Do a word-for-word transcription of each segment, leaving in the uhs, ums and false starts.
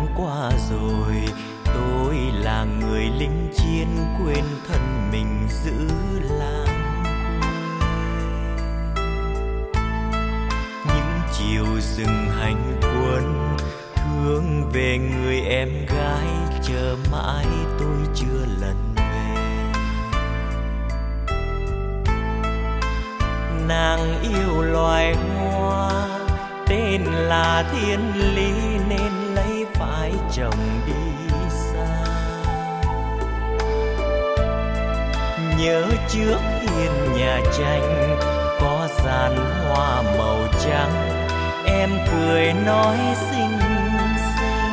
qua rồi, tôi là người lính chiến quên thân mình giữ làng quê. Những chiều rừng hành quân thương về người em gái, chờ mãi tôi chưa lần về. Nàng yêu loài hoa tên là thiên lý, nên lấy phải chồng đi xa. Nhớ trước hiên nhà tranh có dàn hoa màu trắng, em cười nói xinh xinh.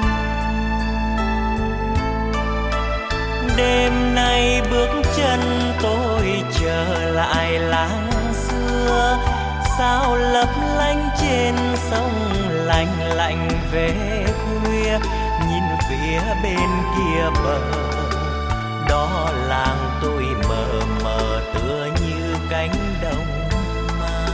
Đêm nay bước chân tôi trở lại làng xưa, sao lấp lánh trên sông lạnh lạnh về khuya. Nhìn phía bên kia bờ, đó làng tôi mờ mờ tựa như cánh đồng ma.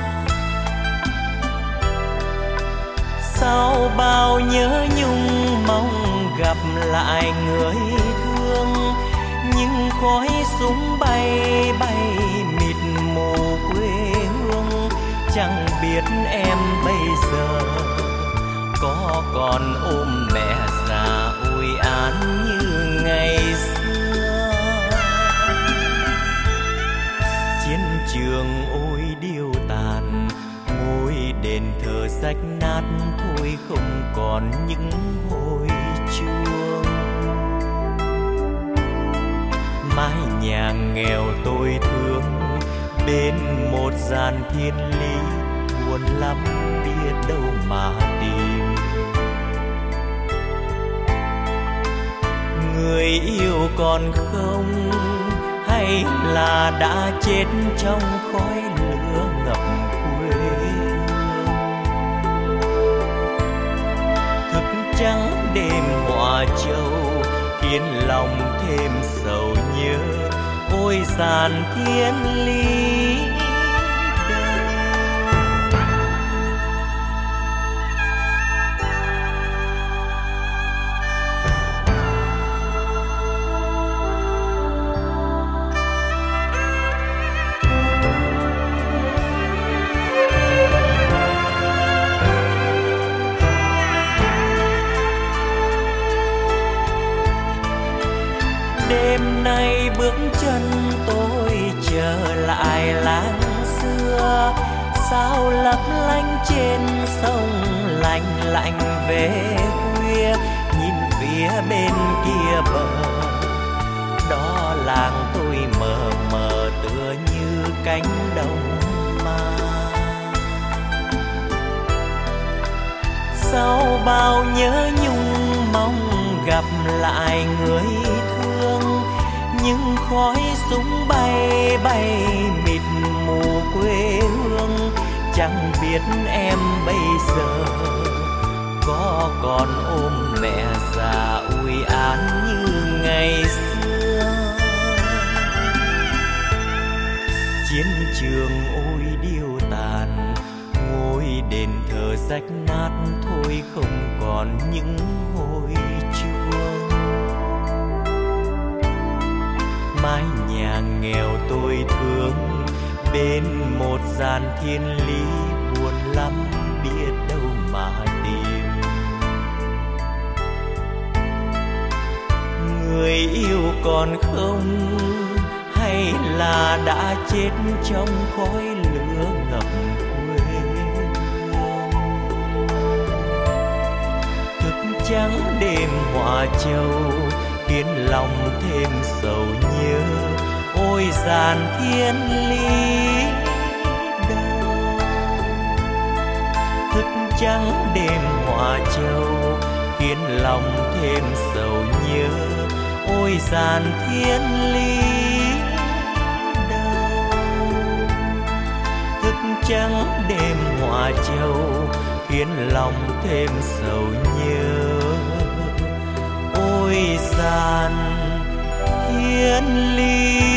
Sau bao nhớ nhung mong gặp lại người thương, nhưng khói súng bay bay mịt mù quê hương. Chẳng biết em bây giờ có còn ôm mẹ già ôi án như ngày xưa. Chiến trường ôi điêu tàn, ngôi đền thờ rách nát thôi không còn những hồi chuông. Mái nhà nghèo tôi thương bên một gian thiên lý, buồn lắm biết đâu mà tìm. Người yêu còn không hay là đã chết trong khói lửa ngập quê hương. Thức trắng đêm hòa châu khiến lòng thêm sầu nhớ, ôi dàn thiên lý. Đêm nay bước chân tôi trở lại làng xưa, sao lấp lánh trên sông lạnh lạnh về khuya. Nhìn phía bên kia bờ, đó làng tôi mờ mờ tựa như cánh đồng ma. Sau bao nhớ nhung mong gặp lại người thương, nhưng khói súng bay bay mịt mù quê hương. Chẳng biết em bây giờ có còn ôm mẹ già ui án như ngày xưa. Chiến trường ôi điêu tàn, ngôi đền thờ rách nát thôi không còn những hồi chuông. Mái nhà nghèo tôi thương bên một gian thiên lý, buồn lắm biết đâu mà tìm. Người yêu còn không hay là đã chết trong khói lửa ngập quê hương. Thức trắng đêm hòa châu khiến lòng thêm sầu nhớ, ôi dàn thiên lý đâu. Thức trắng đêm hòa châu khiến lòng thêm sầu nhớ, ôi dàn thiên lý đâu. Thức trắng đêm hòa châu khiến lòng thêm sầu nhớ, ôi dàn thiên lý.